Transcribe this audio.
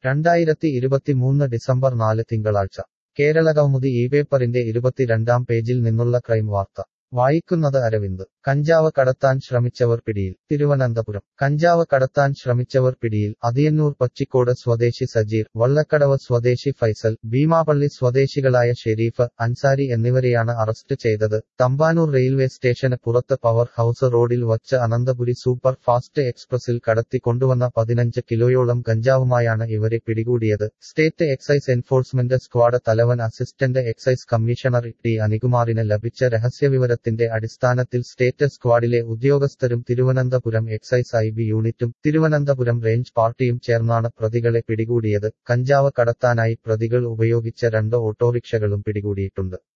2023 December 4 തിങ്കളാഴ്ച കേരളകൗമുദി പേപ്പറിന്റെ 22-ാം പേജിൽ നിന്നുള്ള ക്രൈം വാർത്ത വായിക്കുന്നത് അരവിന്ദ് കഞ്ചാവ് കടത്താൻ ശ്രമിച്ചവർ പിടിയിൽ തിരുവനന്തപുരം കഞ്ചാവ് കടത്താൻ ശ്രമിച്ചവർ പിടിയിൽ അതിയന്നൂർ പച്ചിക്കോട് സ്വദേശി സജീർ വള്ളക്കടവ് സ്വദേശി ഫൈസൽ ഭീമാപള്ളി സ്വദേശികളായ ഷെരീഫ് അൻസാരി എന്നിവരെയാണ് അറസ്റ്റ് ചെയ്തത് തമ്പാനൂർ റെയിൽവേ സ്റ്റേഷന് പുറത്ത് പവർ ഹൌസ് റോഡിൽ വച്ച് അനന്തപുരി സൂപ്പർ ഫാസ്റ്റ് എക്സ്പ്രസിൽ കടത്തി കൊണ്ടുവന്ന 15 കിലോയോളം കഞ്ചാവുമായാണ് ഇവരെ പിടികൂടിയത് സ്റ്റേറ്റ് എക്സൈസ് എൻഫോഴ്സ്മെന്റ് സ്ക്വാഡ് തലവൻ അസിസ്റ്റന്റ് എക്സൈസ് കമ്മീഷണർ ടി അനികുമാറിന് ലഭിച്ച രഹസ്യവിവരത്തിന്റെ അടിസ്ഥാനത്തിൽ സ്റ്റേറ്റ് സ്ക്വാഡിലെ ഉദ്യോഗസ്ഥരും തിരുവനന്തപുരം എക്സൈസ് IB യൂണിറ്റും തിരുവനന്തപുരം റേഞ്ച് പാർട്ടിയും ചേർന്നാണ് പ്രതികളെ പിടികൂടിയത് കഞ്ചാവ് കടത്താനായി പ്രതികൾ ഉപയോഗിച്ച 2 ഓട്ടോറിക്ഷകളും പിടികൂടിയിട്ടുണ്ട്